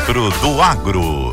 Dentro do Agro.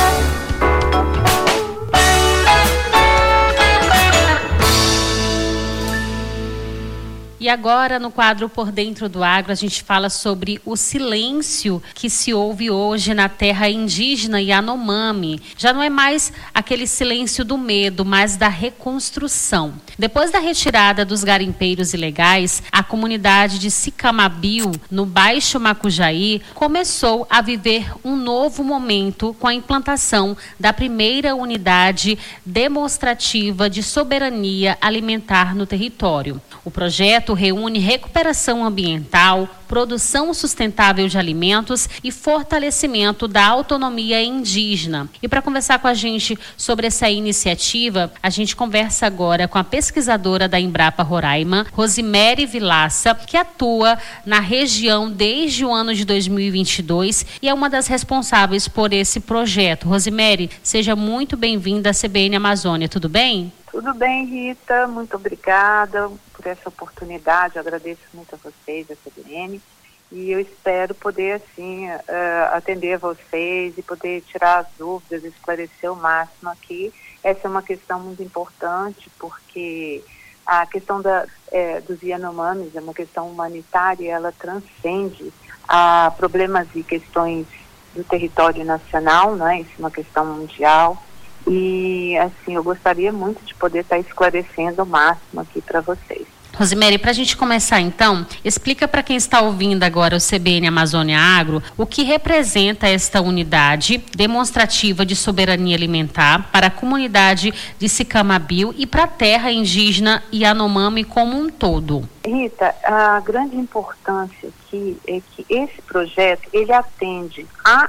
E agora, no quadro Por Dentro do Agro, a gente fala sobre o silêncio que se ouve hoje na terra indígena Yanomami. Já não é mais aquele silêncio do medo, mas da reconstrução. Depois da retirada dos garimpeiros ilegais, a comunidade de Sicamabiu, no Baixo Macujaí, começou a viver um novo momento com a implantação da primeira unidade demonstrativa de soberania alimentar no território. O projeto reúne recuperação ambiental, produção sustentável de alimentos e fortalecimento da autonomia indígena. E para conversar com a gente sobre essa iniciativa, a gente conversa agora com a pesquisadora da Embrapa Roraima, Rosemary Vilaça, que atua na região desde o ano de 2022 e é uma das responsáveis por esse projeto. Rosemary, seja muito bem-vinda à CBN Amazônia, tudo bem? Tudo bem, Rita, muito obrigada por essa oportunidade, eu agradeço muito a vocês, a CBN, e eu espero poder, assim, atender vocês e poder tirar as dúvidas, esclarecer o máximo aqui. Essa é uma questão muito importante, porque a questão dos Yanomamis é uma questão humanitária, ela transcende a problemas e questões do território nacional, né? Isso é uma questão mundial. E, assim, eu gostaria muito de poder estar esclarecendo o máximo aqui para vocês. Rosemary, para a gente começar então, explica para quem está ouvindo agora o CBN Amazônia Agro o que representa esta unidade demonstrativa de soberania alimentar para a comunidade de Sicamabiu e para a terra indígena Yanomami como um todo. Rita, a grande importância aqui é que esse projeto, ele atende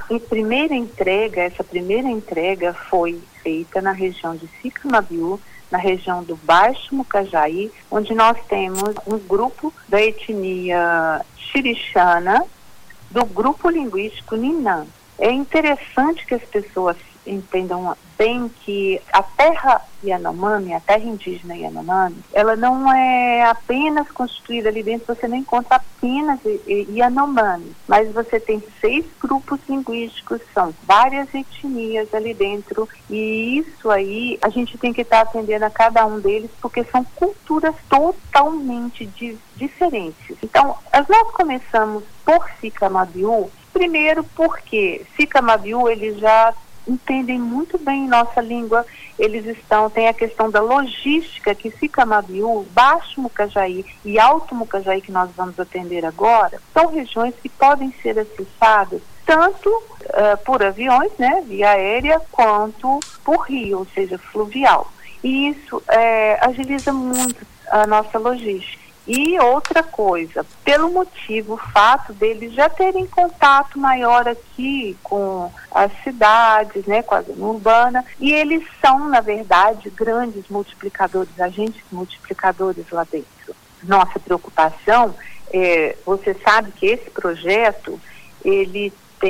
essa primeira entrega foi feita na região de Sicamabiu, na região do Baixo Mucajaí, onde nós temos um grupo da etnia xirixana, do grupo linguístico Ninã. É interessante que as pessoas entendam bem que a terra Yanomami, a terra indígena Yanomami, ela não é apenas constituída ali dentro, você não encontra apenas Yanomami, mas você tem 6 grupos linguísticos, são várias etnias ali dentro, e isso aí a gente tem que estar atendendo a cada um deles, porque são culturas totalmente diferentes. Então, nós começamos por Sicamabiu, primeiro porque Sicamabiu, eles já entendem muito bem nossa língua, tem a questão da logística que Sicamabiu, Baixo Mucajaí e Alto Mucajaí, que nós vamos atender agora, são regiões que podem ser acessadas tanto por aviões, né, via aérea, quanto por rio, ou seja, fluvial. E isso agiliza muito a nossa logística. E outra coisa, o fato deles já terem contato maior aqui com as cidades, né, com a zona urbana, e eles são, na verdade, grandes multiplicadores, agentes multiplicadores lá dentro. Nossa preocupação você sabe que esse projeto, ele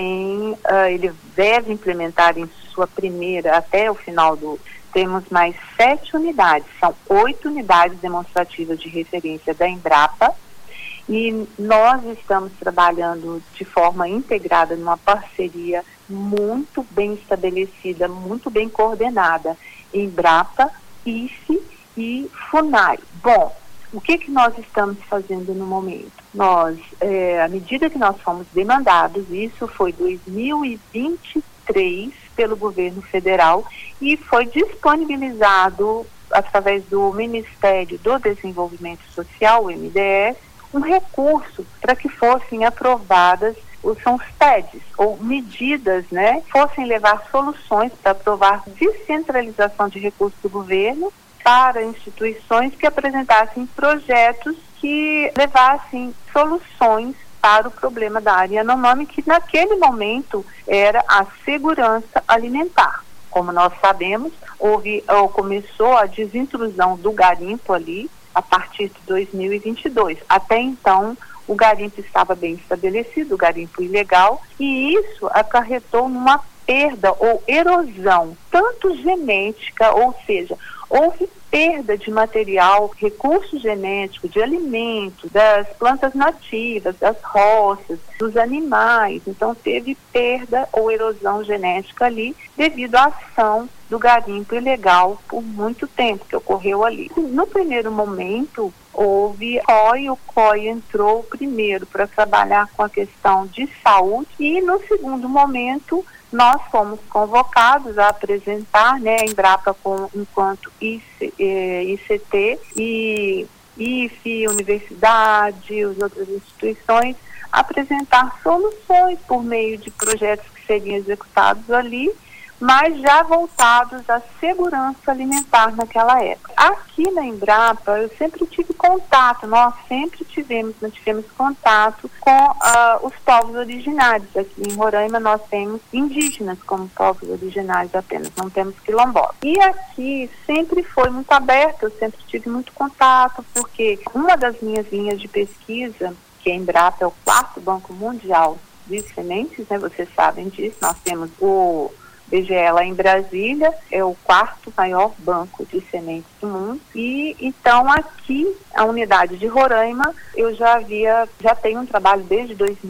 deve implementar em sua primeira, até o final temos mais 7 unidades, são 8 unidades demonstrativas de referência da Embrapa, e nós estamos trabalhando de forma integrada numa parceria muito bem estabelecida, muito bem coordenada, Embrapa, IFE e FUNAI. Bom, o que nós estamos fazendo no momento? Nós, à medida que nós fomos demandados, isso foi 2023, pelo governo federal, e foi disponibilizado através do Ministério do Desenvolvimento Social, o MDS, um recurso para que fossem aprovadas, são os TEDs, ou medidas, né, fossem levar soluções para aprovar descentralização de recursos do governo para instituições que apresentassem projetos que levassem soluções para o problema da área Yanomami, que naquele momento era a segurança alimentar. Como nós sabemos, começou a desintrusão do garimpo ali a partir de 2022. Até então, o garimpo estava bem estabelecido, o garimpo ilegal, e isso acarretou numa perda ou erosão, tanto genética, ou seja, houve perda de material, recurso genético, de alimento, das plantas nativas, das roças, dos animais. Então teve perda ou erosão genética ali devido à ação do garimpo ilegal por muito tempo que ocorreu ali. No primeiro momento houve COI, o COI entrou primeiro para trabalhar com a questão de saúde e no segundo momento nós fomos convocados a apresentar, né, a Embrapa enquanto ICT e IFE, universidade, as outras instituições, apresentar soluções por meio de projetos que seriam executados ali, mas já voltados à segurança alimentar naquela época. Aqui na Embrapa, eu sempre tive contato, nós tivemos contato com os povos originários. Aqui em Roraima nós temos indígenas como povos originários apenas, não temos quilombolas. E aqui sempre foi muito aberto, eu sempre tive muito contato, porque uma das minhas linhas de pesquisa, que a Embrapa é o 4º Banco Mundial de Sementes, né, vocês sabem disso, nós temos o BGE lá em Brasília, é o 4º maior banco de sementes do mundo. E então aqui, a unidade de Roraima, eu já tenho um trabalho desde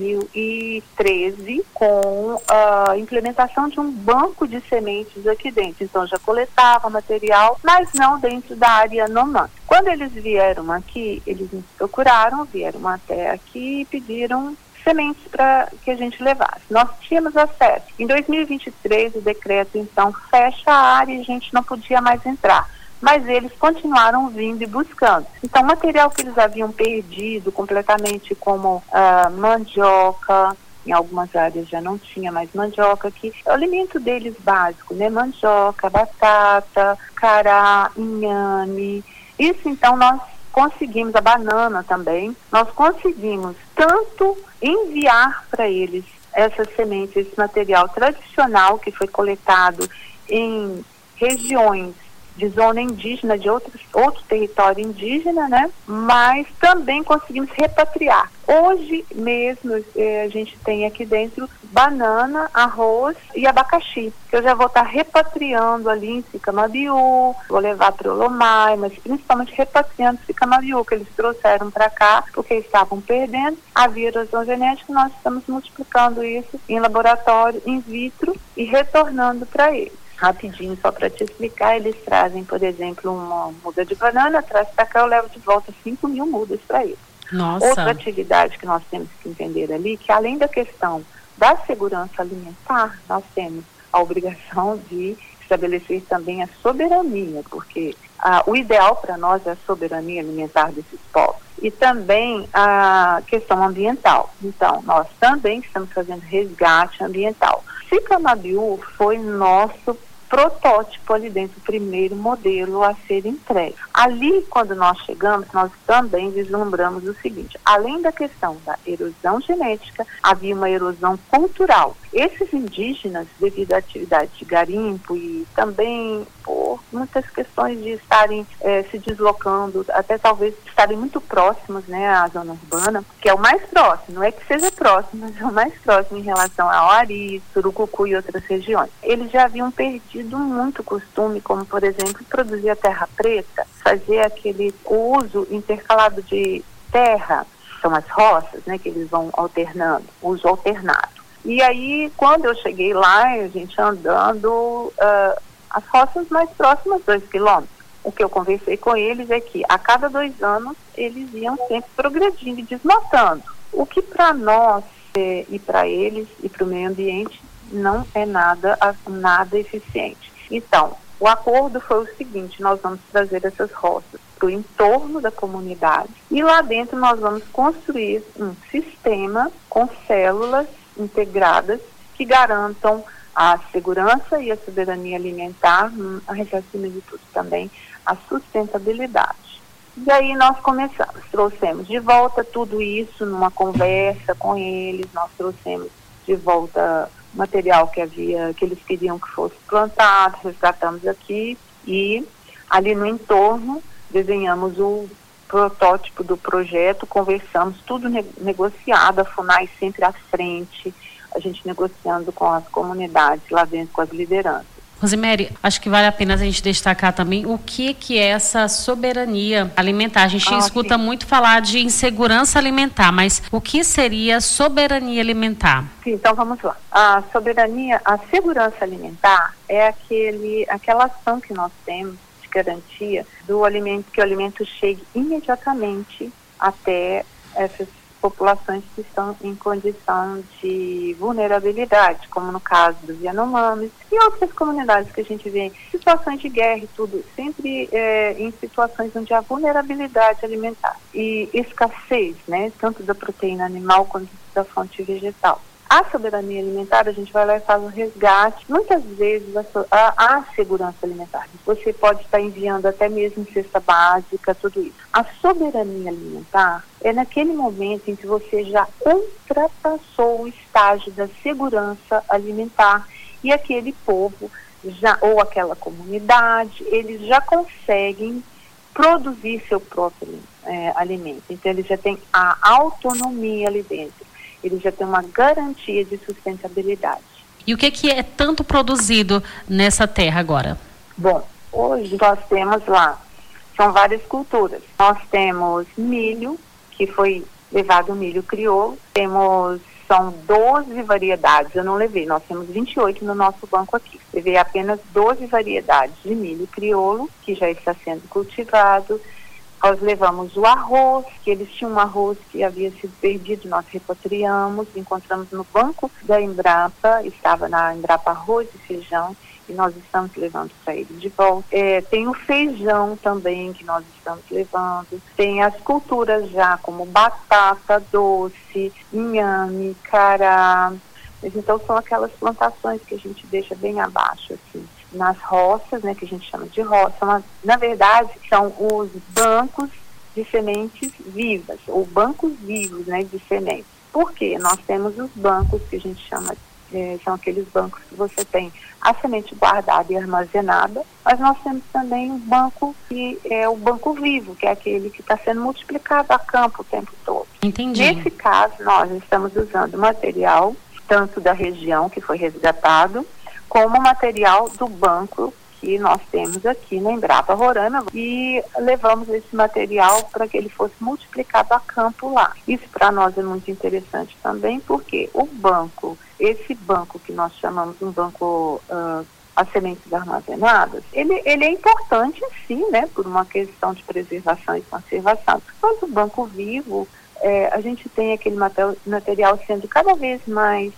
2013 com a implementação de um banco de sementes aqui dentro. Então já coletava material, mas não dentro da área Yanomami. Quando eles vieram aqui, eles nos procuraram, vieram até aqui e pediram sementes para que a gente levasse. Nós tínhamos acesso. Em 2023, o decreto, então, fecha a área e a gente não podia mais entrar. Mas eles continuaram vindo e buscando. Então, o material que eles haviam perdido completamente, como mandioca, em algumas áreas já não tinha mais mandioca, que é o alimento deles básico, né? Mandioca, batata, cará, inhame. Isso, então, nós conseguimos, a banana também, nós conseguimos tanto enviar para eles essas sementes, esse material tradicional que foi coletado em regiões de zona indígena, de outro território indígena, né? Mas também conseguimos repatriar. Hoje mesmo a gente tem aqui dentro banana, arroz e abacaxi, que eu já vou estar repatriando ali em Sicamabiú, vou levar para o Olomai, mas principalmente repatriando Sicamabiú, que eles trouxeram para cá, porque estavam perdendo, havia erosão genética, nós estamos multiplicando isso em laboratório, in vitro e retornando para eles. Rapidinho, só para te explicar, eles trazem, por exemplo, uma muda de banana, traz para cá, eu levo de volta 5.000 mudas para eles. Nossa. Outra atividade que nós temos que entender ali, que além da questão da segurança alimentar, nós temos a obrigação de estabelecer também a soberania, porque o ideal para nós é a soberania alimentar desses povos. E também a questão ambiental. Então, nós também estamos fazendo resgate ambiental. Sicamabiú foi nosso protótipo ali dentro, o primeiro modelo a ser entregue. Ali, quando nós chegamos, nós também vislumbramos o seguinte: além da questão da erosão genética, havia uma erosão cultural. Esses indígenas, devido à atividade de garimpo e também por muitas questões de estarem se deslocando, até talvez estarem muito próximos, né, à zona urbana, que é o mais próximo, não é que seja próximo, mas é o mais próximo em relação ao Ari, Surucucu e outras regiões. Eles já haviam perdido muito costume, como por exemplo, produzir a terra preta, fazer o uso intercalado de terra, são as roças, né, que eles vão alternando, uso alternado. E aí, quando eu cheguei lá, a gente andando, as roças mais próximas, 2 quilômetros. O que eu conversei com eles é que a cada 2 anos eles iam sempre progredindo e desmatando. O que para nós e para eles e para o meio ambiente não é nada eficiente. Então, o acordo foi o seguinte: nós vamos trazer essas roças para o entorno da comunidade e lá dentro nós vamos construir um sistema com células integradas que garantam a segurança e a soberania alimentar, acima de tudo também a sustentabilidade. E aí nós começamos, trouxemos de volta tudo isso numa conversa com eles, nós trouxemos de volta material que eles queriam que fosse plantado, resgatamos aqui e ali no entorno desenhamos o protótipo do projeto, conversamos, tudo negociado, a FUNAI sempre à frente, a gente negociando com as comunidades lá dentro, com as lideranças. Rosemary, acho que vale a pena a gente destacar também o que é essa soberania alimentar. A gente escuta muito falar de insegurança alimentar, mas o que seria soberania alimentar? Sim, então vamos lá. A segurança alimentar é aquela ação que nós temos de garantia do alimento, que o alimento chegue imediatamente até essas populações que estão em condição de vulnerabilidade, como no caso dos Yanomamis e outras comunidades que a gente vê em situações de guerra e tudo, sempre em situações onde há vulnerabilidade alimentar e escassez, né, tanto da proteína animal quanto da fonte vegetal. A soberania alimentar, a gente vai lá e faz um resgate, muitas vezes a segurança alimentar. Você pode estar enviando até mesmo cesta básica, tudo isso. A soberania alimentar é naquele momento em que você já ultrapassou o estágio da segurança alimentar e aquele povo, ou aquela comunidade, eles já conseguem produzir seu próprio alimento. Então, eles já têm a autonomia ali dentro. Eles já têm uma garantia de sustentabilidade. E o que é tanto produzido nessa terra agora? Bom, hoje nós temos lá, são várias culturas. Nós temos milho, que foi levado milho crioulo. São 12 variedades, eu não levei, nós temos 28 no nosso banco aqui. Levei apenas 12 variedades de milho crioulo, que já está sendo cultivado. Nós levamos o arroz, que eles tinham um arroz que havia sido perdido, nós repatriamos, encontramos no banco da Embrapa, estava na Embrapa Arroz e Feijão, e nós estamos levando para eles de volta. Tem o feijão também, que nós estamos levando. Tem as culturas já, como batata doce, inhame, cará. Então são aquelas plantações que a gente deixa bem abaixo, assim, nas roças, né, que a gente chama de roça, mas na verdade são os bancos de sementes vivas, ou bancos vivos, né, de sementes. Por quê? Nós temos os bancos que a gente chama, são aqueles bancos que você tem a semente guardada e armazenada, mas nós temos também um banco que é o banco vivo, que é aquele que está sendo multiplicado a campo o tempo todo. Entendi. Nesse caso, nós estamos usando material tanto da região que foi resgatado, como material do banco que nós temos aqui na Embrapa Roraima, e levamos esse material para que ele fosse multiplicado a campo lá. Isso para nós é muito interessante também, porque esse banco que nós chamamos um banco as sementes armazenadas, ele é importante sim, né, por uma questão de preservação e conservação. Mas o banco vivo, a gente tem aquele material sendo cada vez mais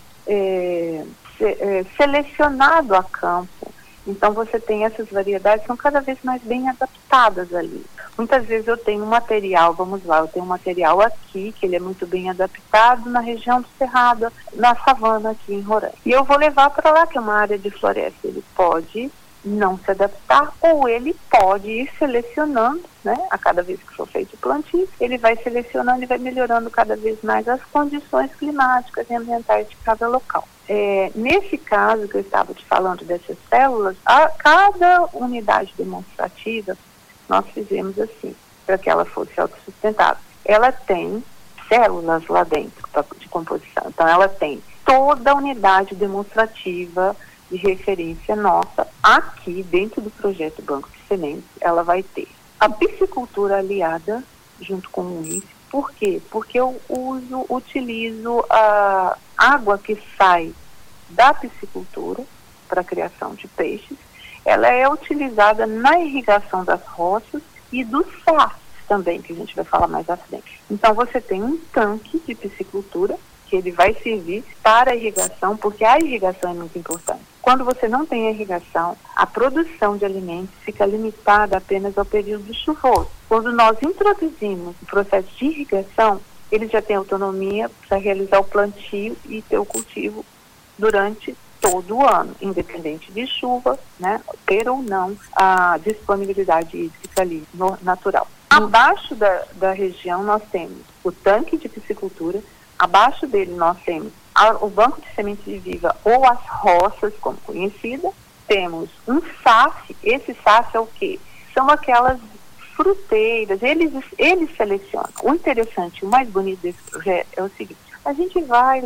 selecionado a campo. Então você tem essas variedades que são cada vez mais bem adaptadas ali. Muitas vezes eu tenho um material, eu tenho um material aqui, que ele é muito bem adaptado na região do Cerrado, na savana aqui em Roraima. E eu vou levar para lá, que é uma área de floresta. Ele pode não se adaptar, ou ele pode ir selecionando, né, a cada vez que for feito o plantio, ele vai selecionando e vai melhorando cada vez mais as condições climáticas e ambientais de cada local. Nesse caso que eu estava te falando dessas células, a cada unidade demonstrativa, nós fizemos assim, para que ela fosse autossustentável. Ela tem células lá dentro de composição, então ela tem toda a unidade demonstrativa de referência nossa, aqui dentro do projeto Banco de Sementes, ela vai ter a piscicultura aliada junto com o INPE. Por quê? Porque eu utilizo a água que sai da piscicultura para a criação de peixes. Ela é utilizada na irrigação das roças e dos sarces também, que a gente vai falar mais à frente. Então você tem um tanque de piscicultura que ele vai servir para a irrigação, porque a irrigação é muito importante. Quando você não tem a irrigação, a produção de alimentos fica limitada apenas ao período chuvoso. Quando nós introduzimos o processo de irrigação, ele já tem autonomia para realizar o plantio e ter o cultivo durante todo o ano, independente de chuva, né, ter ou não a disponibilidade hídrica ali, natural. Abaixo da região nós temos o tanque de piscicultura. Abaixo dele nós temos o banco de sementes viva, ou as roças, como conhecida. Temos um SAF. Esse SAF é o quê? São aquelas fruteiras, eles selecionam. O interessante, o mais bonito desse projeto é o seguinte: A gente vai,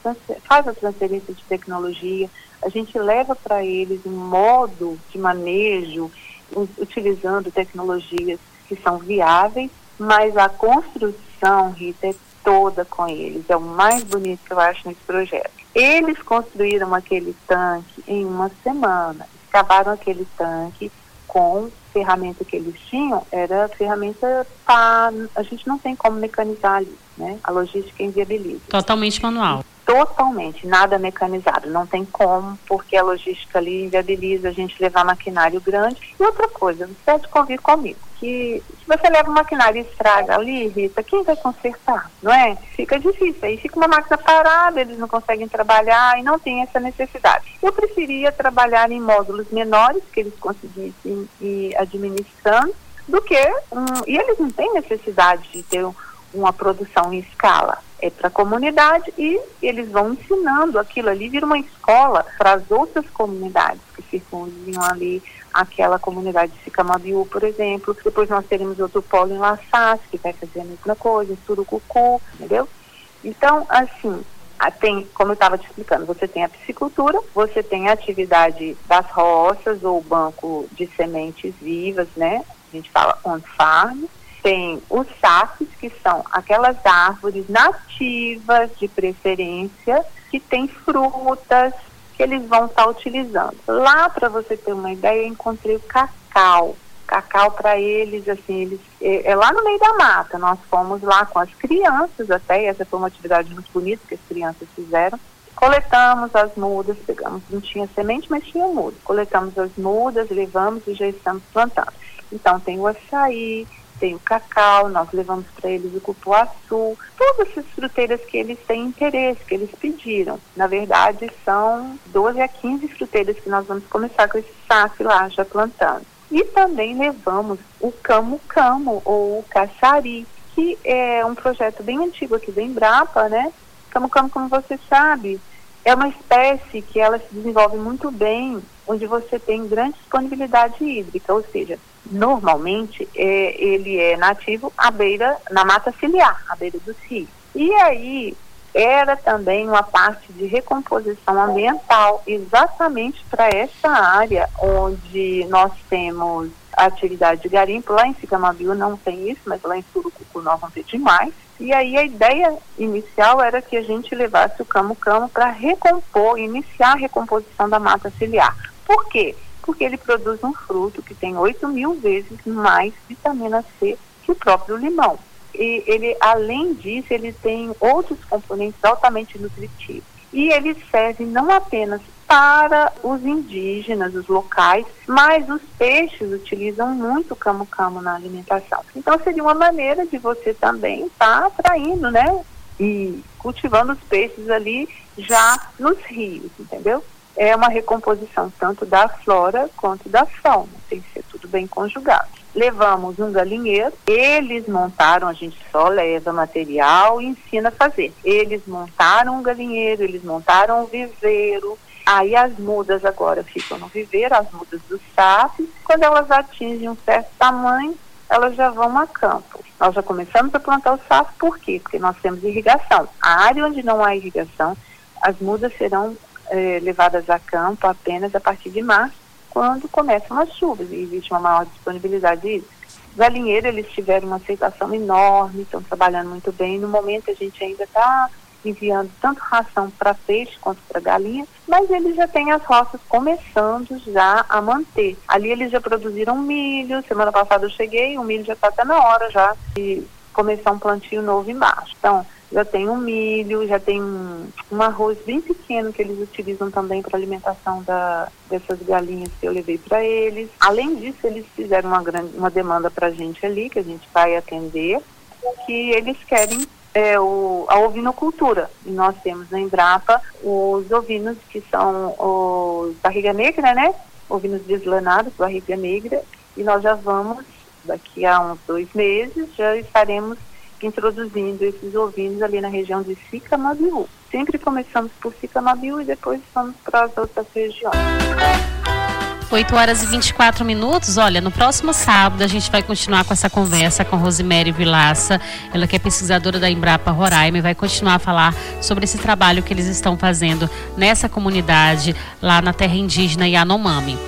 faz a transferência de tecnologia, a gente leva para eles um modo de manejo, utilizando tecnologias que são viáveis, mas a construção, Rita, é toda com eles. É o mais bonito que eu acho nesse projeto. Eles construíram aquele tanque em uma semana, escavaram aquele tanque com ferramenta que eles tinham, era ferramenta a gente não tem como mecanizar ali, né? A logística inviabiliza. Totalmente manual. Totalmente, nada mecanizado, não tem como, porque a logística ali inviabiliza a gente levar maquinário grande. E outra coisa, você deve convir comigo, que se você leva um maquinário e estraga ali, Rita, quem vai consertar, não é? Fica difícil, aí fica uma máquina parada, eles não conseguem trabalhar e não tem essa necessidade. Eu preferia trabalhar em módulos menores, que eles conseguissem ir administrando, do que, e eles não têm necessidade de ter uma produção em escala. É para a comunidade e eles vão ensinando aquilo ali, vira uma escola para as outras comunidades que circundam ali aquela comunidade de Sicamabiú, por exemplo. Depois nós teremos outro polo em Laçás, que vai fazer a mesma coisa, em Surucucu, entendeu? Então, assim, tem, como eu estava te explicando, você tem a piscicultura, você tem a atividade das roças ou banco de sementes vivas, né? A gente fala on-farm. Tem os SAFs, que são aquelas árvores nativas de preferência, que tem frutas que eles vão estar utilizando. Lá, para você ter uma ideia, eu encontrei o cacau. Cacau para eles, assim, é lá no meio da mata. Nós fomos lá com as crianças até, e essa foi uma atividade muito bonita que as crianças fizeram. Coletamos as mudas, pegamos, não tinha semente, mas tinha muda. Coletamos as mudas, levamos e já estamos plantando. Então, tem o açaí, tem o cacau, nós levamos para eles o cupuaçu, todas essas fruteiras que eles têm interesse, que eles pediram. Na verdade, são 12 a 15 fruteiras que nós vamos começar com esse SAF lá, já plantando. E também levamos o camu-camu, ou o caçari, que é um projeto bem antigo aqui da Embrapa, né? Camu-camu, como você sabe, é uma espécie que ela se desenvolve muito bem, onde você tem grande disponibilidade hídrica, ou seja, normalmente ele é nativo na mata ciliar, à beira dos rios. E aí era também uma parte de recomposição ambiental, exatamente para essa área onde nós temos a atividade de garimpo. Lá em Sicamabiú não tem isso, mas lá em Surucucu nós vamos ter demais. E aí a ideia inicial era que a gente levasse o camu-camu para iniciar a recomposição da mata ciliar. Por quê? Porque ele produz um fruto que tem 8.000 vezes mais vitamina C que o próprio limão. E ele, além disso, ele tem outros componentes altamente nutritivos. E ele serve não apenas para os indígenas, os locais, mas os peixes utilizam muito o camu-camu na alimentação. Então seria uma maneira de você também estar atraindo, né? E cultivando os peixes ali já nos rios, entendeu? É uma recomposição tanto da flora quanto da fauna, tem que ser tudo bem conjugado. Levamos um galinheiro, eles montaram, a gente só leva material e ensina a fazer. Eles montaram um galinheiro, eles montaram um viveiro, aí as mudas agora ficam no viveiro, as mudas dos SAFs, quando elas atingem um certo tamanho, elas já vão a campo. Nós já começamos a plantar o SAF, por quê? Porque nós temos irrigação. A área onde não há irrigação, as mudas serão levadas a campo apenas a partir de março, quando começam as chuvas e existe uma maior disponibilidade hídrica. Galinheiro, eles tiveram uma aceitação enorme, estão trabalhando muito bem. No momento a gente ainda está enviando tanto ração para peixe quanto para galinha, mas eles já têm as roças começando já a manter. Ali eles já produziram milho, semana passada eu cheguei, o milho já está até na hora já de começar um plantio novo embaixo. Então, já tem um milho, já tem um arroz bem pequeno que eles utilizam também para alimentação dessas galinhas que eu levei para eles. Além disso, eles fizeram uma demanda para a gente ali, que a gente vai atender, que eles querem a ovinocultura. E nós temos na Embrapa os ovinos que são os barriga negra, né? Ovinos deslanados, barriga negra. E nós já vamos, daqui a uns 2 meses, já estaremos introduzindo esses ovinos ali na região de Sicamabiú. Sempre começamos por Sicamabiú e depois vamos para as outras regiões. 8 horas e 24 minutos. Olha, no próximo sábado a gente vai continuar com essa conversa com Rosemary Vilaça, ela que é pesquisadora da Embrapa Roraima, e vai continuar a falar sobre esse trabalho que eles estão fazendo nessa comunidade lá na terra indígena Yanomami.